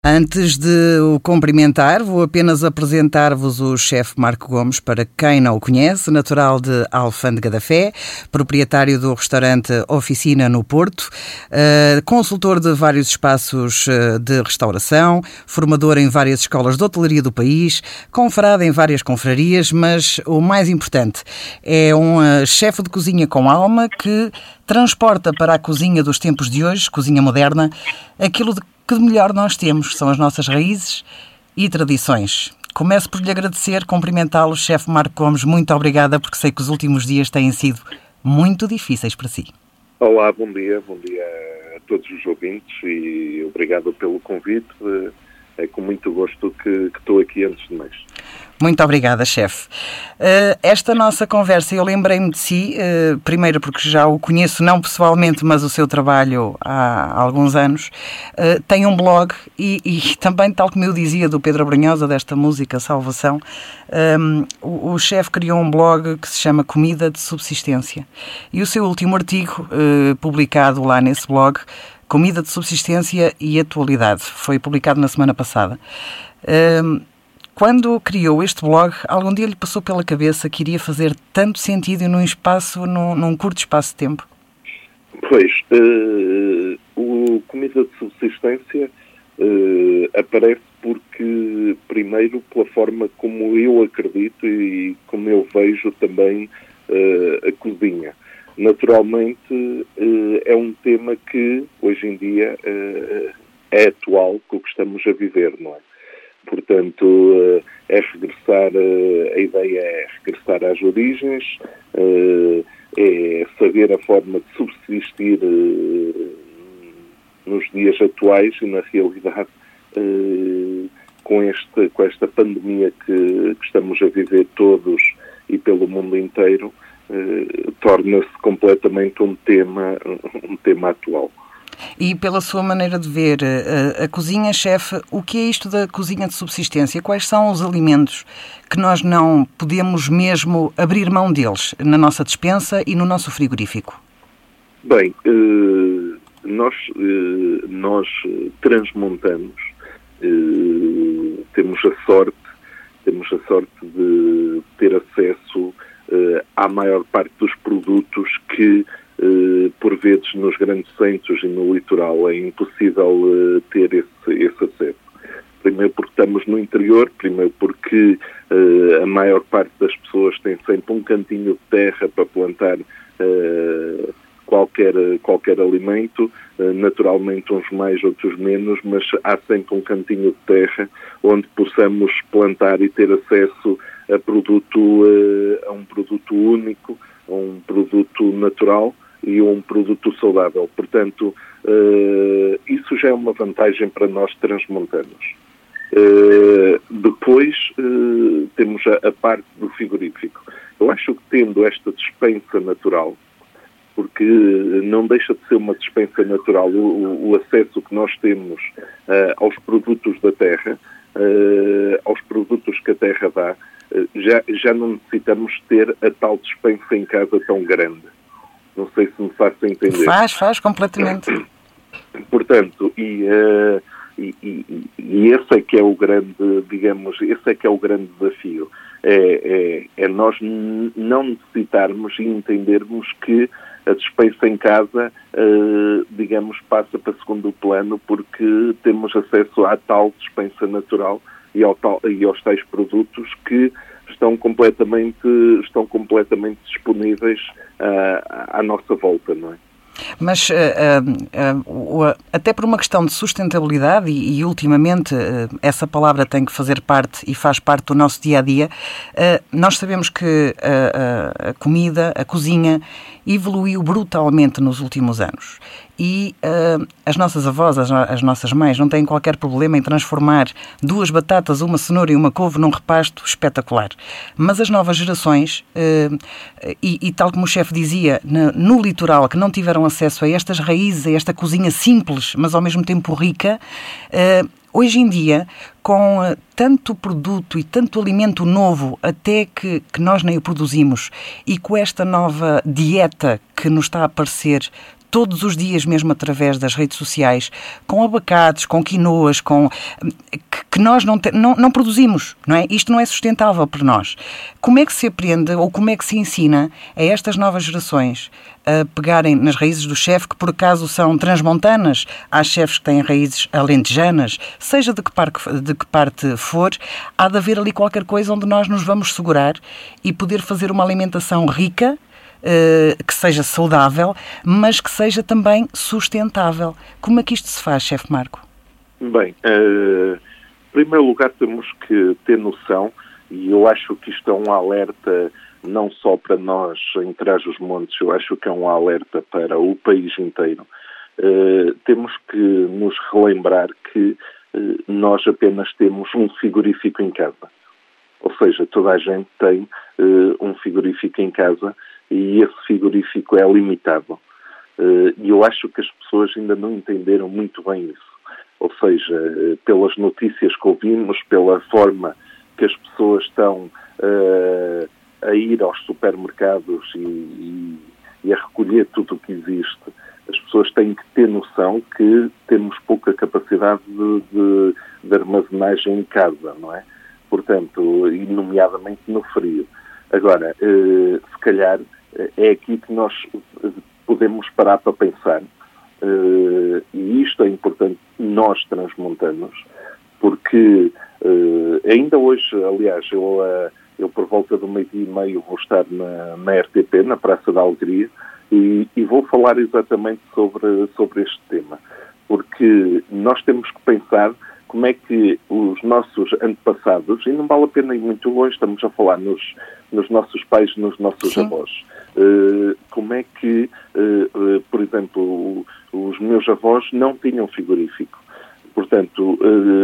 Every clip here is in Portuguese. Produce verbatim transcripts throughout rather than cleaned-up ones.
Antes de o cumprimentar, vou apenas apresentar-vos o chefe Marco Gomes, para quem não o conhece, natural de Alfândega da Fé, proprietário do restaurante Oficina no Porto, uh, consultor de vários espaços de restauração, formador em várias escolas de hotelaria do país, confrade em várias confrarias, mas o mais importante é um uh, chefe de cozinha com alma que transporta para a cozinha dos tempos de hoje, cozinha moderna, aquilo de que de melhor nós temos, são as nossas raízes e tradições. Começo por lhe agradecer, cumprimentá-lo, chefe Marco Gomes, muito obrigada, porque sei que os últimos dias têm sido muito difíceis para si. Olá, bom dia, bom dia a todos os ouvintes e obrigado pelo convite. É com muito gosto que, que estou aqui antes de mais. Muito obrigada, chefe. Uh, esta nossa conversa, eu lembrei-me de si, uh, primeiro porque já o conheço, não pessoalmente, mas o seu trabalho há alguns anos. Uh, tem um blog e, e também, tal como eu dizia do Pedro Brunhosa, desta música Salvação, um, o, o chefe criou um blog que se chama Comida de Subsistência. E o seu último artigo, uh, publicado lá nesse blog, Comida de Subsistência e Atualidade, foi publicado na semana passada. Uh, Quando criou este blog, algum dia lhe passou pela cabeça que iria fazer tanto sentido num espaço, num, num curto espaço de tempo? Pois, uh, o Comida de Subsistência uh, aparece porque, primeiro, pela forma como eu acredito e como eu vejo também uh, a cozinha. Naturalmente, uh, é um tema que, hoje em dia, uh, é atual com o que estamos a viver, não é? Portanto, é regressar, a ideia é regressar às origens, é saber a forma de subsistir nos dias atuais e, na realidade, com, este, com esta pandemia que, que estamos a viver todos e pelo mundo inteiro, torna-se completamente um tema, um tema atual. E pela sua maneira de ver a, a cozinha, chefe, o que é isto da cozinha de subsistência? Quais são os alimentos que nós não podemos mesmo abrir mão deles na nossa despensa e no nosso frigorífico? Bem, nós, nós transmontamos, temos a sorte, temos a sorte de ter acesso à maior parte dos produtos que Uh, por vezes nos grandes centros e no litoral é impossível uh, ter esse, esse acesso. Primeiro porque estamos no interior, primeiro porque uh, a maior parte das pessoas tem sempre um cantinho de terra para plantar uh, qualquer, qualquer alimento, uh, naturalmente uns mais, outros menos, mas há sempre um cantinho de terra onde possamos plantar e ter acesso a, produto, uh, a um produto único, a um produto natural e um produto saudável. Portanto, uh, isso já é uma vantagem para nós transmontanos. Uh, depois uh, temos a, a parte do frigorífico. Eu acho que tendo esta despensa natural, porque não deixa de ser uma despensa natural o, o acesso que nós temos uh, aos produtos da terra, uh, aos produtos que a terra dá, uh, já, já não necessitamos ter a tal despensa em casa tão grande. Não sei se me faço entender. Faz, faz, completamente. Portanto, e, uh, e, e, e esse é que é o grande, digamos, esse é que é o grande desafio. É, é, é nós n- não necessitarmos e entendermos que a despensa em casa, uh, digamos, passa para segundo plano porque temos acesso à tal despensa natural e, ao tal, e aos tais produtos que estão completamente, estão completamente disponíveis uh, à nossa volta, não é? Mas uh, uh, uh, até por uma questão de sustentabilidade e, e ultimamente uh, essa palavra tem que fazer parte e faz parte do nosso dia-a-dia, uh, nós sabemos que uh, a comida, a cozinha evoluiu brutalmente nos últimos anos e uh, as nossas avós, as, as nossas mães não têm qualquer problema em transformar duas batatas, uma cenoura e uma couve num repasto espetacular. Mas as novas gerações, uh, e, e tal como o chefe dizia, no, no litoral, que não tiveram acesso a estas raízes, a esta cozinha simples, mas ao mesmo tempo rica, uh, hoje em dia, com uh, tanto produto e tanto alimento novo, até que, que nós nem o produzimos, e com esta nova dieta que nos está a aparecer todos os dias, mesmo através das redes sociais, com abacates, com quinoas, com, que, que nós não, te, não, não produzimos, não é? Isto não é sustentável para nós. Como é que se aprende ou como é que se ensina a estas novas gerações a pegarem nas raízes do chefe, que por acaso são transmontanas, há chefes que têm raízes alentejanas, seja de que, parte, de que parte for, há de haver ali qualquer coisa onde nós nos vamos segurar e poder fazer uma alimentação rica, uh, que seja saudável, mas que seja também sustentável. Como é que isto se faz, chefe Marco? Bem, uh, em primeiro lugar temos que ter noção, e eu acho que isto é um alerta não só para nós em Trás-os-Montes, eu acho que é um alerta para o país inteiro. Uh, temos que nos relembrar que uh, nós apenas temos um frigorífico em casa. Ou seja, toda a gente tem uh, um frigorífico em casa e esse frigorífico é limitado. Uh, e eu acho que as pessoas ainda não entenderam muito bem isso. Ou seja, uh, pelas notícias que ouvimos, pela forma que as pessoas estão uh, a ir aos supermercados e, e, e a recolher tudo o que existe, as pessoas têm que ter noção que temos pouca capacidade de, de, de armazenagem em casa, não é? Portanto, e nomeadamente no frio. Agora, eh, se calhar é aqui que nós podemos parar para pensar, eh, e isto é importante nós transmontanos, porque eh, ainda hoje, aliás, eu, eu por volta do meio-dia e meio vou estar na, na R T P, na Praça da Alegria, e, e vou falar exatamente sobre, sobre este tema, porque nós temos que pensar como é que os nossos antepassados, e não vale a pena ir muito longe, estamos a falar nos, nos nossos pais, nos nossos Sim. avós, uh, como é que, uh, uh, por exemplo, os meus avós não tinham frigorífico. Portanto,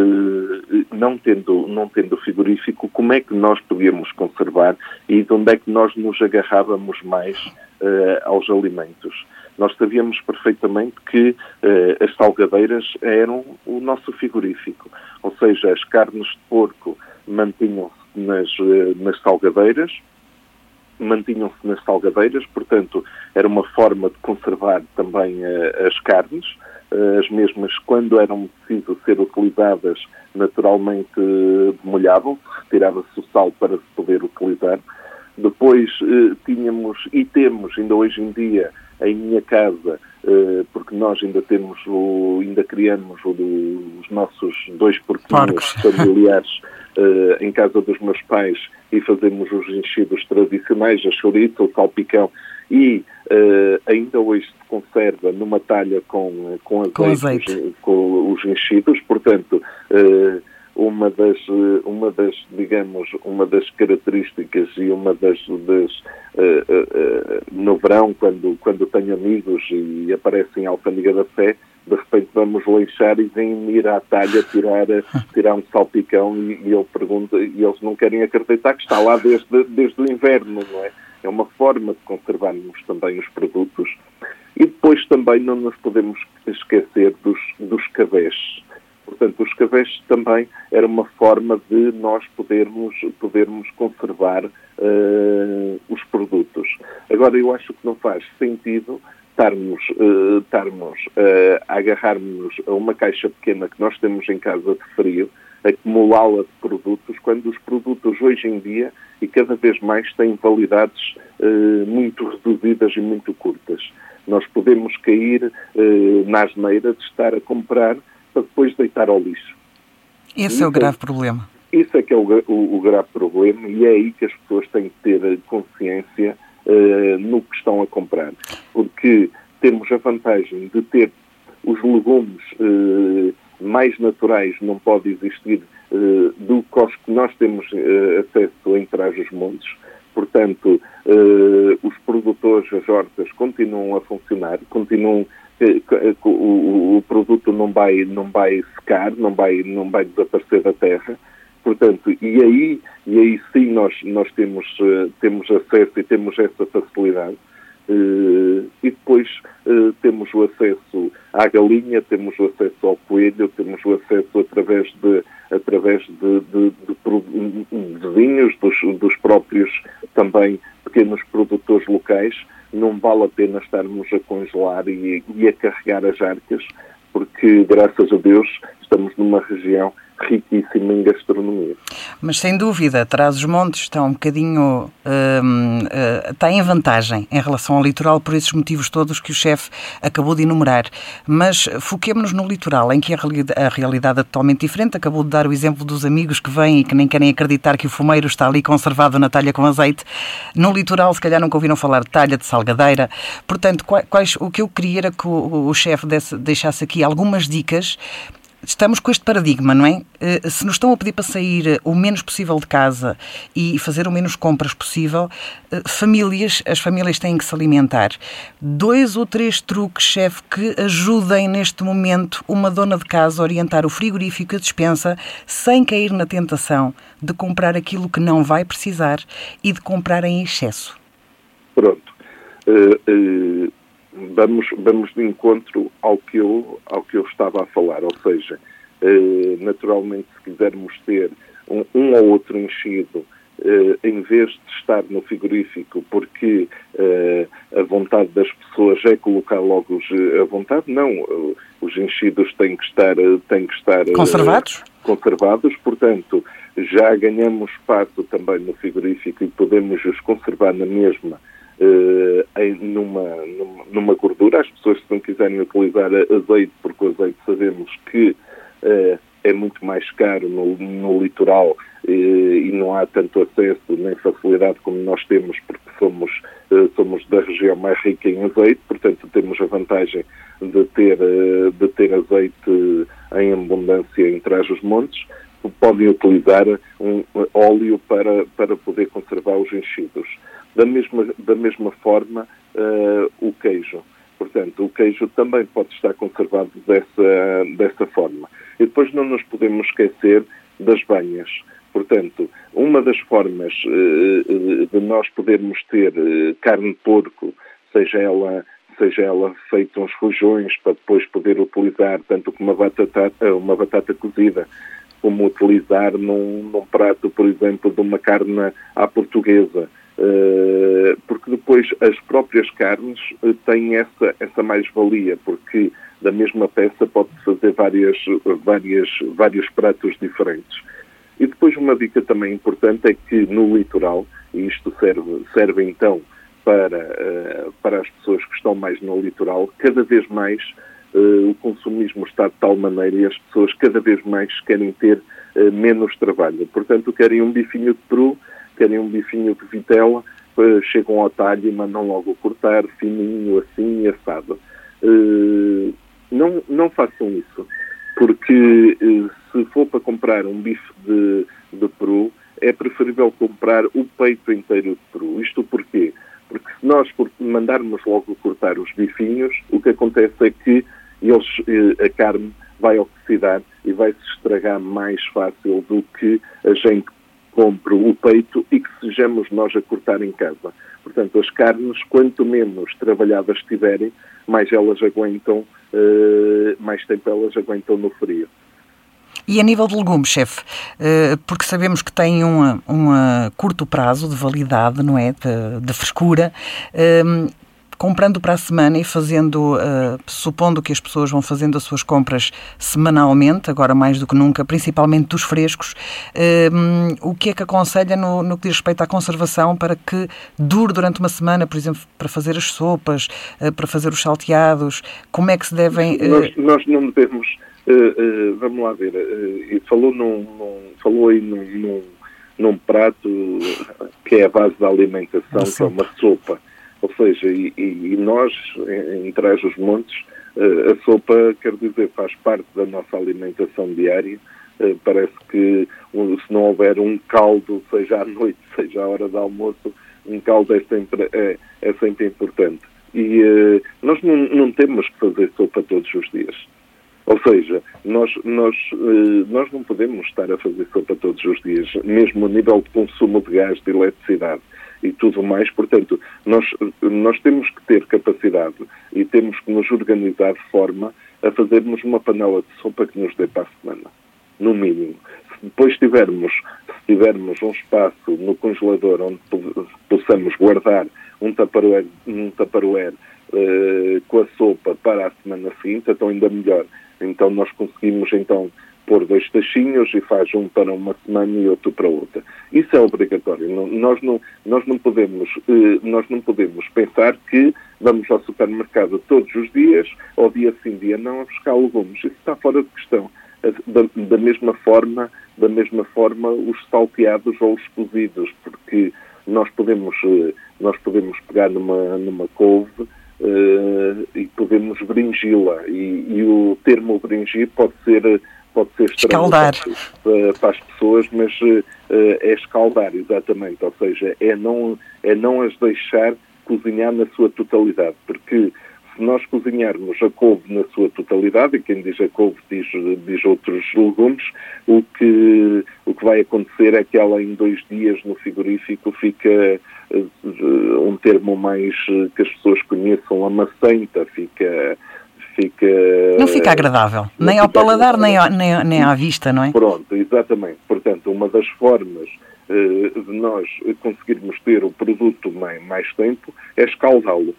uh, não tendo, não tendo frigorífico, como é que nós podíamos conservar e de onde é que nós nos agarrávamos mais uh, aos alimentos? Nós sabíamos perfeitamente que uh, as salgadeiras eram o nosso frigorífico. Ou seja, as carnes de porco mantinham-se nas, uh, nas salgadeiras, mantinham-se nas salgadeiras, portanto, era uma forma de conservar também uh, as carnes. Uh, as mesmas, quando eram precisas ser utilizadas, naturalmente uh, demolhavam-se, retirava-se o sal para se poder utilizar. Depois uh, tínhamos, e temos ainda hoje em dia, em minha casa, uh, porque nós ainda temos, o, ainda criamos o, os nossos dois porquinhos familiares uh, em casa dos meus pais e fazemos os enchidos tradicionais, a chouriça, o salpicão, e uh, ainda hoje se conserva numa talha com, com, azeite, com, azeite. Os, com os enchidos, portanto... Uh, Uma das, uma das, digamos, uma das características e uma das, das uh, uh, uh, no verão, quando, quando tenho amigos e aparecem em Alfândega da Fé, de repente vamos lanchar e vêm ir à talha tirar, tirar um salpicão e, e eu pergunto, e eles não querem acreditar que está lá desde, desde o inverno, não é? É uma forma de conservarmos também os produtos. E depois também não nos podemos esquecer dos, dos cavés. Portanto, os cavés também era uma forma de nós podermos, podermos conservar uh, os produtos. Agora, eu acho que não faz sentido estarmos, uh, estarmos uh, a agarrarmos a uma caixa pequena que nós temos em casa de frio, acumulá-la de produtos, quando os produtos hoje em dia, e cada vez mais, têm validades uh, muito reduzidas e muito curtas. Nós podemos cair uh, na asneira de estar a comprar para depois deitar ao lixo. Esse isso é o grave é, problema. Isso é que é o, o, o grave problema, e é aí que as pessoas têm que ter consciência uh, no que estão a comprar. Porque temos a vantagem de ter os legumes uh, mais naturais, não pode existir, uh, do que nós temos uh, acesso em Trás-os-Montes. Portanto, uh, os produtores, as hortas, continuam a funcionar, continuam O, o, o produto não vai, não vai secar, não vai, não vai desaparecer da terra, portanto, e aí, e aí sim nós, nós temos, uh, temos acesso e temos essa facilidade, Uh, e depois uh, temos o acesso à galinha, temos o acesso ao coelho, temos o acesso através de, através de, de, de, de vinhos, dos, dos próprios também pequenos produtores locais. Não vale a pena estarmos a congelar e, e a carregar as arcas, porque, graças a Deus, estamos numa região riquíssima em gastronomia. Mas, sem dúvida, Trás-os-Montes está um bocadinho... Hum, uh, está em vantagem em relação ao litoral por esses motivos todos que o chefe acabou de enumerar. Mas foquemos-nos no litoral, em que a realidade, a realidade é totalmente diferente. Acabou de dar o exemplo dos amigos que vêm e que nem querem acreditar que o fumeiro está ali conservado na talha com azeite. No litoral, se calhar nunca ouviram falar de talha, de salgadeira. Portanto, quais, o que eu queria era que o, o chefe deixasse aqui algumas dicas. Estamos com este paradigma, não é? Se nos estão a pedir para sair o menos possível de casa e fazer o menos compras possível, famílias, as famílias têm que se alimentar. Dois ou três truques, chefe, que ajudem neste momento uma dona de casa a orientar o frigorífico e a despensa sem cair na tentação de comprar aquilo que não vai precisar e de comprar em excesso. Pronto. Uh, uh... Vamos, vamos de encontro ao que, eu, ao que eu estava a falar, ou seja, eh, naturalmente se quisermos ter um, um ou outro enchido, eh, em vez de estar no frigorífico, porque eh, a vontade das pessoas é colocar logo os, a vontade, não, os enchidos têm que estar, têm que estar conservados? Eh, conservados, portanto, já ganhamos espaço também no frigorífico e podemos os conservar na mesma, Uh, em, numa, numa, numa gordura. As pessoas, se não quiserem utilizar azeite, porque o azeite sabemos que uh, é muito mais caro no, no litoral uh, e não há tanto acesso nem facilidade como nós temos, porque somos, uh, somos da região mais rica em azeite, portanto temos a vantagem de ter, uh, de ter azeite em abundância em Trás-os-Montes. Podem utilizar um óleo para, para poder conservar os enchidos. Da mesma, da mesma forma, uh, o queijo. Portanto, o queijo também pode estar conservado dessa, dessa forma. E depois não nos podemos esquecer das banhas. Portanto, uma das formas uh, de nós podermos ter uh, carne de porco, seja ela, seja ela feita uns rojões para depois poder utilizar tanto como uma batata, uma batata cozida, como utilizar num, num prato, por exemplo, de uma carne à portuguesa. Uh, porque depois as próprias carnes uh, têm essa, essa mais-valia, porque da mesma peça pode-se fazer várias, várias, vários pratos diferentes. E depois uma dica também importante é que no litoral, e isto serve, serve então para, uh, para as pessoas que estão mais no litoral, cada vez mais uh, o consumismo está de tal maneira e as pessoas cada vez mais querem ter uh, menos trabalho. Portanto, querem um bifinho de peru, querem um bifinho de vitela, uh, chegam ao talho e mandam logo cortar, fininho, assim, assado. Uh, não, não façam isso, porque uh, se for para comprar um bife de, de peru, é preferível comprar o peito inteiro de peru. Isto porquê? Porque se nós mandarmos logo cortar os bifinhos, o que acontece é que eles, uh, a carne vai oxidar e vai se estragar mais fácil do que a gente compre o peito e que sejamos nós a cortar em casa. Portanto, as carnes, quanto menos trabalhadas estiverem, mais elas aguentam, uh, mais tempo elas aguentam no frio. E a nível de legumes, chefe, uh, porque sabemos que tem um um curto prazo de validade, não é? De, de frescura. Uh, comprando para a semana e fazendo, uh, supondo que as pessoas vão fazendo as suas compras semanalmente, agora mais do que nunca, principalmente dos frescos, uh, o que é que aconselha no, no que diz respeito à conservação para que dure durante uma semana, por exemplo, para fazer as sopas, uh, para fazer os salteados? Como é que se devem... Uh... Nós, nós não devemos... Uh, uh, vamos lá ver, uh, falou, num, num, falou aí num, num, num prato que é a base da alimentação, que é uma sopa. Ou seja, e, e nós, em, em Trás-os-Montes, uh, a sopa, quer dizer, faz parte da nossa alimentação diária. Uh, parece que um, se não houver um caldo, seja à noite, seja à hora do almoço, um caldo é sempre, é, é sempre importante. E uh, nós não, não temos que fazer sopa todos os dias. Ou seja, nós, nós, uh, nós não podemos estar a fazer sopa todos os dias, mesmo a nível de consumo de gás, de eletricidade. e tudo mais. Portanto, nós, nós temos que ter capacidade e temos que nos organizar de forma a fazermos uma panela de sopa que nos dê para a semana, no mínimo. Se depois tivermos, se tivermos um espaço no congelador onde possamos guardar um tupperware, um tupperware uh, com a sopa para a semana seguinte, então ainda melhor. Então nós conseguimos então pôr dois tachinhos e faz um para uma semana e outro para outra. Isso é obrigatório. Não, nós, não, nós, não podemos, eh, nós não podemos pensar que vamos ao supermercado todos os dias, ou dia sim, dia não, a buscar legumes. Isso está fora de questão. Da, da mesma forma, da mesma forma, os salteados ou os cozidos, porque nós podemos, nós podemos pegar numa, numa couve uh, e podemos bringi-la. E, e o termo bringir pode ser... pode ser escaldar para, para as pessoas, mas uh, é escaldar, exatamente. Ou seja, é não, é não as deixar cozinhar na sua totalidade, porque se nós cozinharmos a couve na sua totalidade, e quem diz a couve diz, diz outros legumes, o que, o que vai acontecer é que ela em dois dias no frigorífico fica uh, um termo mais uh, que as pessoas conheçam, amacenta, fica... Fica, não fica agradável, nem ao paladar, nem, ao, nem, nem à vista, não é? Pronto, exatamente. Portanto, uma das formas uh, de nós conseguirmos ter o produto mais, mais tempo é escaldá-lo.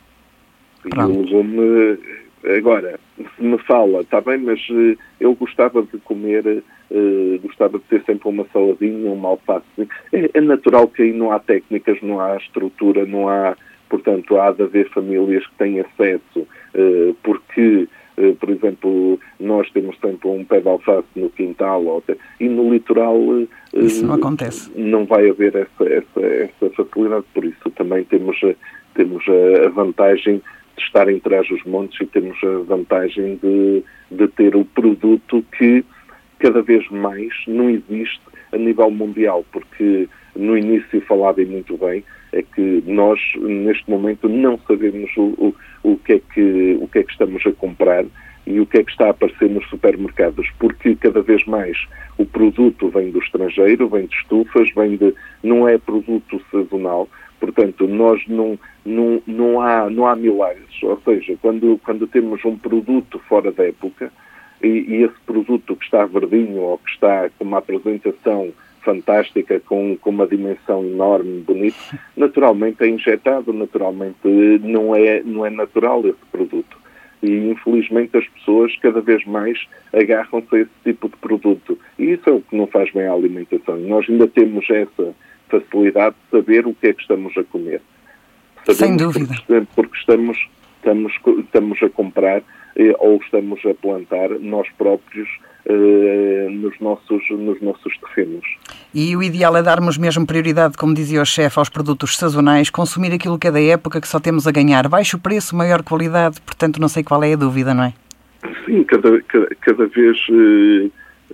E o legume, agora, se me fala, está bem, mas uh, eu gostava de comer, uh, gostava de ter sempre uma saladinha, uma alface. É, é natural que aí não há técnicas, não há estrutura, não há... Portanto, há de haver famílias que têm acesso, uh, porque, uh, por exemplo, nós temos sempre um pé de alface no quintal, ou até, e no litoral uh, isso não acontece. Não vai haver essa, essa, essa facilidade, por isso também temos, temos a vantagem de estar entre os montes e temos a vantagem de, de ter o produto que cada vez mais não existe a nível mundial, porque no início falava muito bem, é que nós, neste momento, não sabemos o, o, o, que é que, o que é que estamos a comprar e o que é que está a aparecer nos supermercados, porque cada vez mais o produto vem do estrangeiro, vem de estufas, vem de, não é produto sazonal, portanto, nós não, não, não, há, não há milagres, ou seja, quando, quando temos um produto fora da época e, e esse produto que está verdinho ou que está com uma apresentação fantástica, com, com uma dimensão enorme, bonita, naturalmente é injetado, naturalmente não é, não é natural esse produto. E, infelizmente, as pessoas cada vez mais agarram-se a esse tipo de produto. E isso é o que não faz bem à alimentação. E nós ainda temos essa facilidade de saber o que é que estamos a comer. Sabemos sem dúvida. Porque, porque estamos, estamos, estamos a comprar eh, ou estamos a plantar nós próprios eh, nos, nossos, nos nossos terrenos. E o ideal é darmos mesmo prioridade, como dizia o chefe, aos produtos sazonais, consumir aquilo que é da época, que só temos a ganhar. Baixo preço, maior qualidade, portanto não sei qual é a dúvida, não é? Sim, cada, cada, cada vez eh,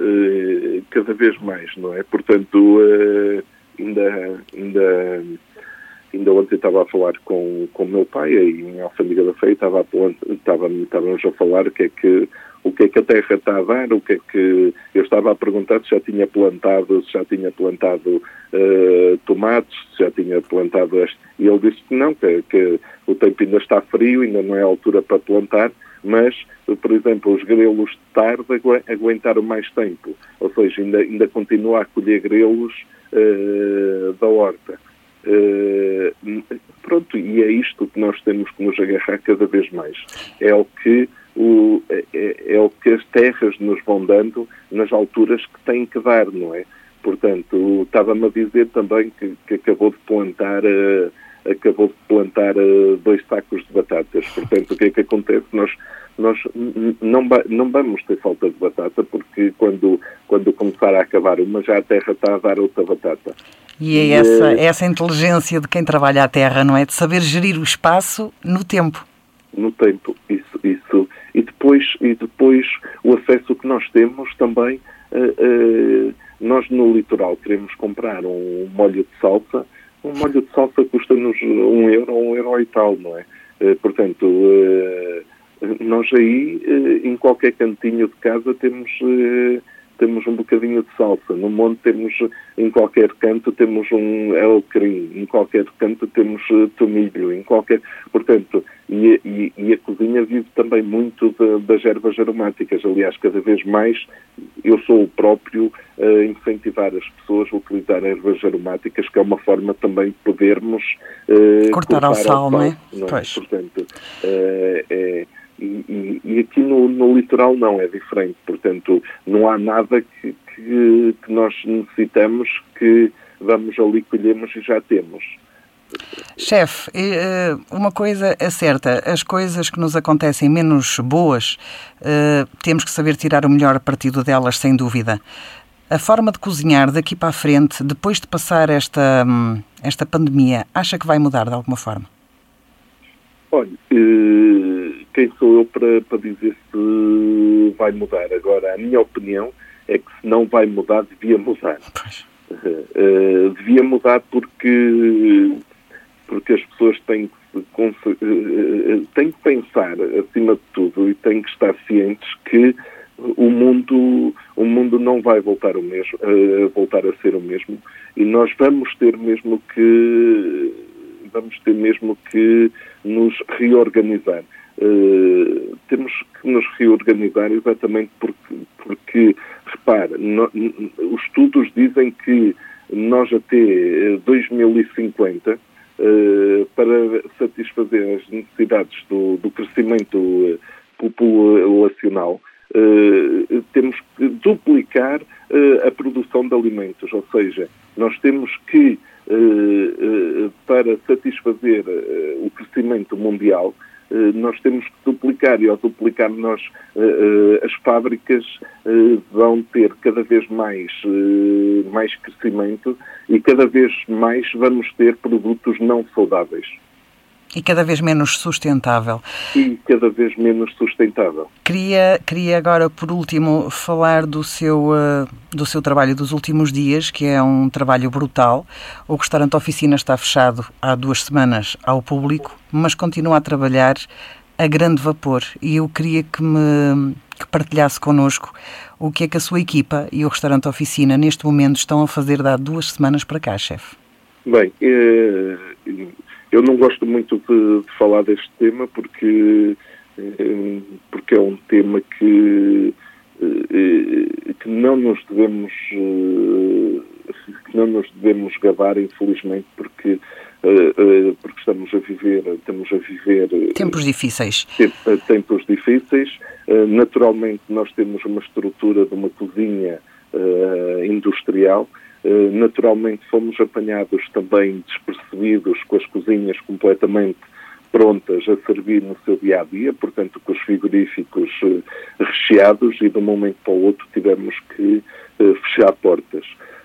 eh, cada vez mais, não é? Portanto, eh, ainda, ainda, ainda ontem estava a falar com, com o meu pai em Alfândega da Feira, estava a, estava, estávamos a falar o que é que o que é que a terra está a dar, o que é que... Eu estava a perguntar se já tinha plantado, se já tinha plantado uh, tomates, se já tinha plantado este... E ele disse que não, que, que o tempo ainda está frio, ainda não é a altura para plantar, mas, por exemplo, os grelos de tarde agu aguentaram mais tempo. Ou seja, ainda, ainda continua a colher grelos uh, da horta. Uh, pronto, e é isto que nós temos que nos agarrar cada vez mais. É o que... O, é, é o que as terras nos vão dando nas alturas que têm que dar, não é? Portanto, estava-me a dizer também que, que acabou de plantar, uh, acabou de plantar uh, dois sacos de batatas. Portanto, o que é que acontece? Nós, nós não, não vamos ter falta de batata, porque quando, quando começar a acabar uma, já a terra está a dar outra batata. E é essa, é essa inteligência de quem trabalha a terra, não é? De saber gerir o espaço no tempo. No tempo, isso, isso. E depois, e depois o acesso que nós temos também, uh, uh, nós no litoral queremos comprar um molho de salsa, um molho de salsa custa-nos um euro, um euro e tal, não é? Uh, portanto, uh, nós aí, uh, em qualquer cantinho de casa, temos, uh, temos um bocadinho de salsa, no monte temos, em qualquer canto temos um alecrim, em qualquer canto temos uh, tomilho, em qualquer... Portanto, e, e, e a cozinha vive também muito de, das ervas aromáticas. Aliás, cada vez mais eu sou o próprio a incentivar as pessoas a utilizar ervas aromáticas, que é uma forma também de podermos uh, cortar ao sal, ao sal, não é? Não é? Pois. Portanto, uh, é... E, e, e aqui no, no litoral não, é diferente. Portanto, não há nada que, que, que nós necessitamos que vamos ali, colhemos e já temos. Chefe, uma coisa é certa, as coisas que nos acontecem menos boas, temos que saber tirar o melhor partido delas, sem dúvida. A forma de cozinhar daqui para a frente, depois de passar esta, esta pandemia, acha que vai mudar de alguma forma? Olha, quem sou eu para, para dizer se vai mudar? Agora, a minha opinião é que se não vai mudar, devia mudar. Pois. Uh, devia mudar porque, porque as pessoas têm que, uh, têm que pensar, acima de tudo, e têm que estar cientes que o mundo, o mundo não vai voltar, o mesmo, uh, voltar a ser o mesmo, e nós vamos ter mesmo que... vamos ter mesmo que nos reorganizar. Uh, temos que nos reorganizar exatamente porque, porque repare, no, os estudos dizem que nós até dois mil e cinquenta, uh, para satisfazer as necessidades do, do crescimento populacional, uh, temos que duplicar uh, a produção de alimentos, ou seja, nós temos que Uh, uh, para satisfazer uh, o crescimento mundial, uh, nós temos que duplicar, e ao duplicar nós, uh, uh, as fábricas uh, vão ter cada vez mais, uh, mais crescimento, e cada vez mais vamos ter produtos não saudáveis. E cada vez menos sustentável. E cada vez menos sustentável. Queria, queria agora, por último, falar do seu, uh, do seu trabalho dos últimos dias, que é um trabalho brutal. O restaurante Oficina está fechado há duas semanas ao público, mas continua a trabalhar a grande vapor. E eu queria que me que partilhasse connosco o que é que a sua equipa e o restaurante Oficina, neste momento, estão a fazer de há duas semanas para cá, chefe. Bem, é... eu não gosto muito de, de falar deste tema porque, porque é um tema que, que não nos devemos que não nos devemos gabar, infelizmente, porque, porque estamos a viver, estamos a viver tempos difíceis. Tempos difíceis. Naturalmente, nós temos uma estrutura de uma cozinha industrial. Uh, naturalmente fomos apanhados também despercebidos, com as cozinhas completamente prontas a servir no seu dia-a-dia, portanto com os frigoríficos uh, recheados, e de um momento para o outro tivemos que uh, fechar portas.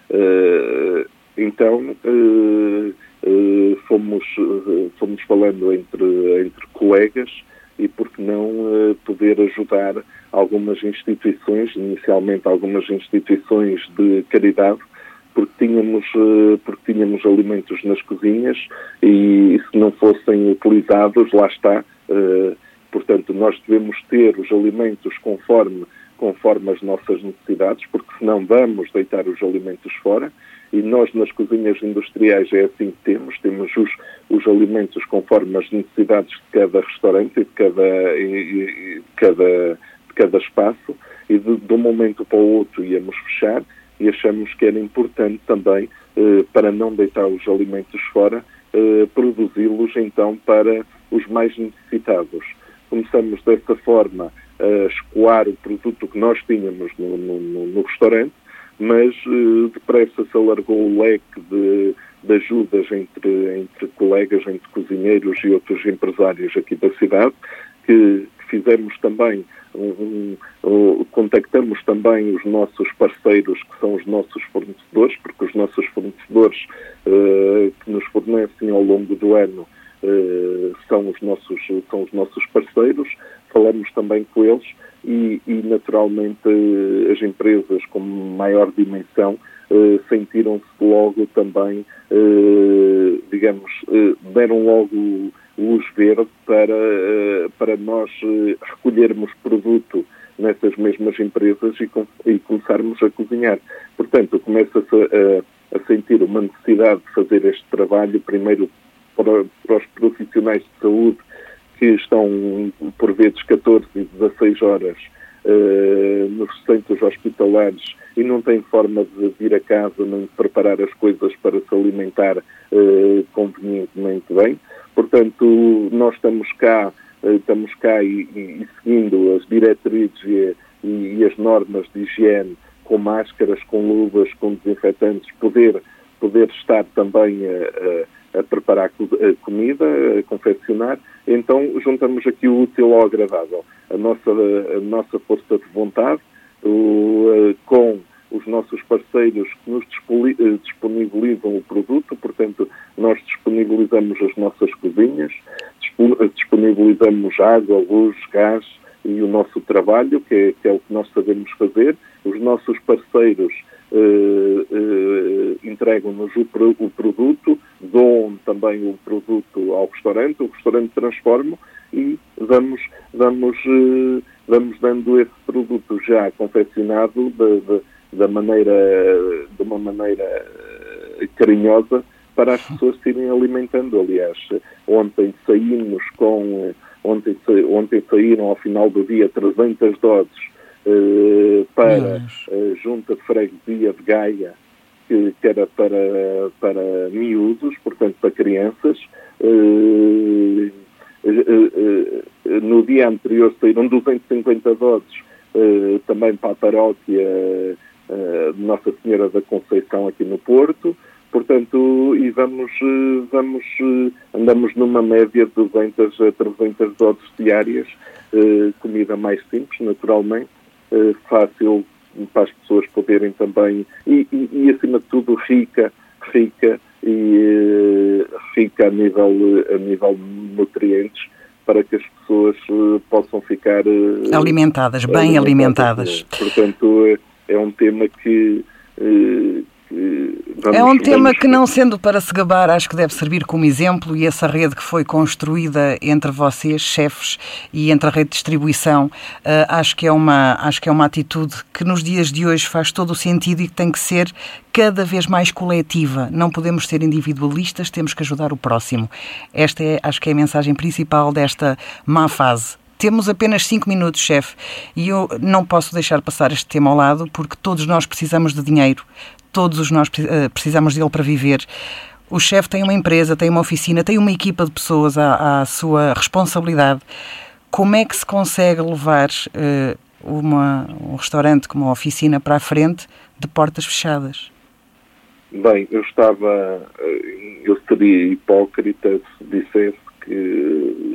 Uh, então uh, uh, fomos, uh, fomos falando entre, entre colegas, e por que não uh, poder ajudar algumas instituições, inicialmente algumas instituições de caridade, porque tínhamos, porque tínhamos alimentos nas cozinhas, e se não fossem utilizados, lá está. Portanto, nós devemos ter os alimentos conforme, conforme as nossas necessidades, porque senão vamos deitar os alimentos fora, e nós nas cozinhas industriais é assim que temos, temos os, os alimentos conforme as necessidades de cada restaurante e de cada, e, de cada, de cada espaço, e de, de um momento para o outro íamos fechar, e achamos que era importante também, eh, para não deitar os alimentos fora, eh, produzi-los então para os mais necessitados. Começamos dessa forma a escoar o produto que nós tínhamos no, no, no restaurante, mas eh, depressa se alargou o leque de, de ajudas entre, entre colegas, entre cozinheiros e outros empresários aqui da cidade, que, que fizemos também Um, um, contactamos também os nossos parceiros, que são os nossos fornecedores, porque os nossos fornecedores uh, que nos fornecem ao longo do ano uh, são, os nossos, são os nossos parceiros. Falamos também com eles, e, e naturalmente uh, as empresas com maior dimensão uh, sentiram-se logo também, uh, digamos, uh, deram logo luz verde para, para nós recolhermos produto nessas mesmas empresas e, com, e começarmos a cozinhar. Portanto, começa-se a, a sentir uma necessidade de fazer este trabalho, primeiro para, para os profissionais de saúde, que estão por vezes catorze e dezasseis horas uh, nos centros hospitalares e não têm forma de vir a casa nem de preparar as coisas para se alimentar uh, convenientemente bem. Portanto, nós estamos cá, uh, estamos cá e, e, e seguindo as diretrizes e, e, e as normas de higiene, com máscaras, com luvas, com desinfetantes, poder, poder estar também a, a, a preparar a comida, a confeccionar. Então, juntamos aqui o útil ao agradável. A nossa, a nossa força de vontade, o, com os nossos parceiros que nos disponibilizam o produto, portanto, nós disponibilizamos as nossas cozinhas, disponibilizamos água, luz, gás e o nosso trabalho, que é, que é o que nós sabemos fazer. Os nossos parceiros Uh, uh, entregam-nos o, o produto, doam também o produto ao restaurante, o restaurante transforma e vamos, vamos, uh, vamos dando esse produto já confeccionado de, de, da maneira, de uma maneira carinhosa para as pessoas se irem alimentando. Aliás, ontem saímos com, ontem, ontem saíram ao final do dia trezentas doses Uh, para a Junta de Freguesia de Gaia, que, que era para, para miúdos, portanto para crianças. Uh, uh, uh, no dia anterior saíram duzentas e cinquenta doses uh, também para a paróquia uh, de Nossa Senhora da Conceição aqui no Porto. Portanto, e vamos, uh, vamos uh, andamos numa média de duzentas a trezentas doses diárias, uh, comida mais simples, naturalmente, fácil para as pessoas poderem também, e, e, e acima de tudo rica, rica e rica a nível, a nível nutrientes, para que as pessoas possam ficar alimentadas, bem alimentadas. Portanto, é, é um tema que, que vamos, é um tema vamos... que, não sendo para se gabar, acho que deve servir como exemplo, e essa rede que foi construída entre vocês, chefes, e entre a rede de distribuição, uh, acho que é uma, acho que é uma atitude que nos dias de hoje faz todo o sentido e que tem que ser cada vez mais coletiva. Não podemos ser individualistas, temos que ajudar o próximo. Esta é, acho que é a mensagem principal desta má fase. Temos apenas cinco minutos, chefe, e eu não posso deixar passar este tema ao lado, porque todos nós precisamos de dinheiro. Todos os nós precisamos dele para viver. O chefe tem uma empresa, tem uma oficina, tem uma equipa de pessoas à, à sua responsabilidade. Como é que se consegue levar uh, uma, um restaurante como uma oficina para a frente de portas fechadas? Bem, eu estava... Eu seria hipócrita se dissesse que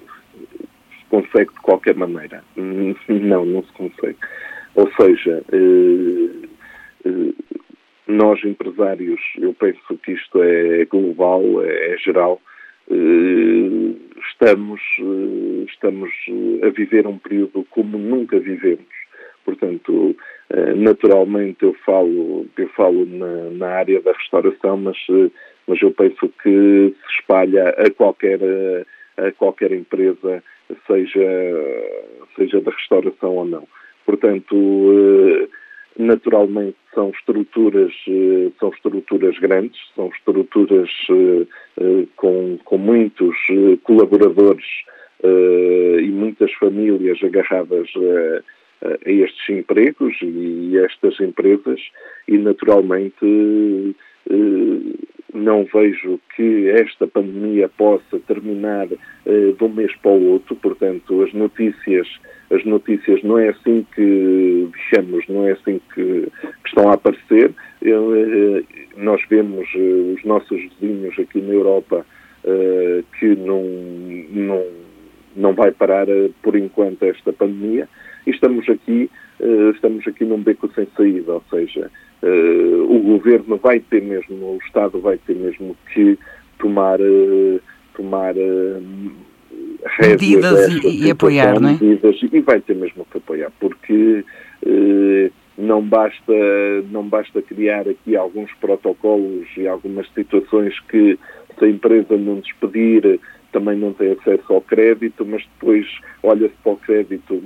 se consegue de qualquer maneira. Não, não se consegue. Ou seja... Uh, uh, Nós, empresários, eu penso que isto é global, é geral, estamos, estamos a viver um período como nunca vivemos. Portanto, naturalmente eu falo, eu falo na, na área da restauração, mas, mas eu penso que se espalha a qualquer, a qualquer empresa, seja, seja da restauração ou não. Portanto, naturalmente são estruturas, são estruturas grandes, são estruturas com, com muitos colaboradores e muitas famílias agarradas a, a estes empregos e a estas empresas, e naturalmente não vejo que esta pandemia possa terminar de um mês para o outro. Portanto, as notícias As notícias não é assim que, digamos, não é assim que, que estão a aparecer. Nós vemos os nossos vizinhos aqui na Europa que não, não, não vai parar por enquanto esta pandemia, e estamos aqui, estamos aqui num beco sem saída, ou seja, o governo vai ter mesmo, o Estado vai ter mesmo que tomar, tomar medidas e, e apoiar, não é? Medidas, e vai ter mesmo que apoiar, porque eh, não basta, não basta criar aqui alguns protocolos e algumas situações que, se a empresa não despedir, também não tem acesso ao crédito, mas depois olha-se para o crédito, mas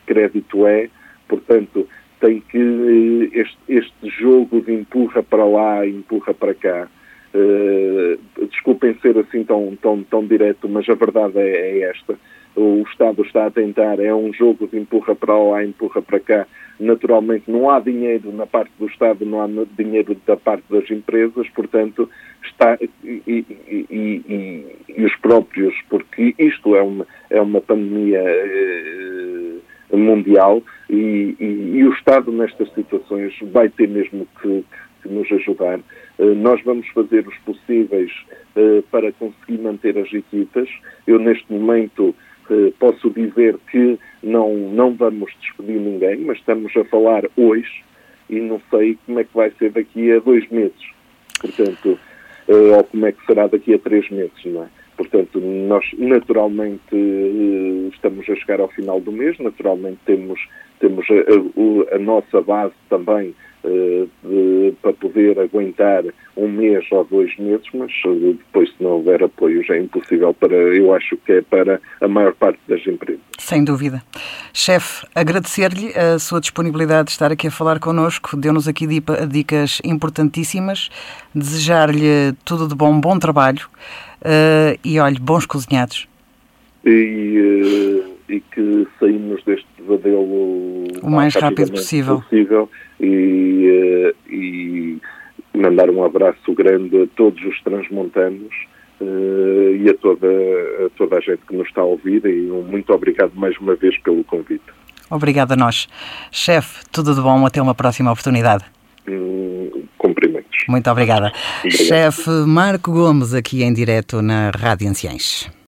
crédito é, portanto, tem que este, este jogo de empurra para lá, empurra para cá. Uh, desculpem ser assim tão, tão, tão direto, mas a verdade é, é esta. O Estado está a tentar, é um jogo de empurra para lá, empurra para cá. Naturalmente não há dinheiro na parte do Estado, não há dinheiro da parte das empresas, portanto, está, e, e, e, e, e os próprios, porque isto é uma, é uma pandemia eh, mundial e, e, e o Estado nestas situações vai ter mesmo que, que nos ajudar. Uh, nós vamos fazer os possíveis uh, para conseguir manter as equipas. Eu neste momento Uh, posso dizer que não, não vamos despedir ninguém, mas estamos a falar hoje e não sei como é que vai ser daqui a dois meses, portanto, uh, ou como é que será daqui a três meses, não é? Portanto, nós naturalmente uh, estamos a chegar ao final do mês, naturalmente temos, temos a, a, a nossa base também uh, de, para poder aguentar um mês ou dois meses, mas uh, depois, se não houver apoio, já é impossível para, eu acho que é para a maior parte das empresas. Sem dúvida. Chefe, agradecer-lhe a sua disponibilidade de estar aqui a falar connosco, deu-nos aqui dicas importantíssimas, desejar-lhe tudo de bom, bom trabalho uh, e, olhe, bons cozinhados. E, uh, e que saímos deste pesadelo o mais rápido possível. possível e, uh, e mandar um abraço grande a todos os transmontanos uh, e a toda, a toda a gente que nos está a ouvir e um muito obrigado mais uma vez pelo convite. Obrigada a nós. Chefe, tudo de bom, até uma próxima oportunidade. Hum, cumprimentos. Muito obrigada. Chefe Marco Gomes, aqui em direto na Rádio Anciães.